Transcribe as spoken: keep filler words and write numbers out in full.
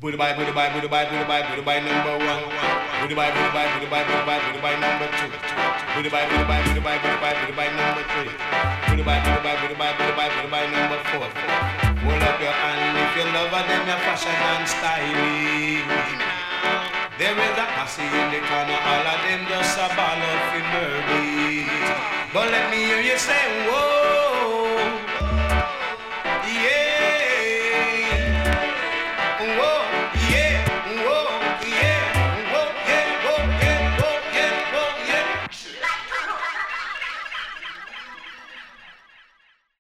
Booty bye, booty bye, booty bye, booty bye, booty bye number one. Booty bye, booty bye, booty bye, booty bye, booty bye number two. Booty bye, booty bye, booty bye, booty bye, booty bye number three. Booty bye, booty bye, booty bye, booty bye, booty bye number four. Hold up your hand if you love her, them your fashion and styling. There is a posse in the corner, all of them just a ball of murder. But let me hear you say, whoa, yeah, whoa, yeah.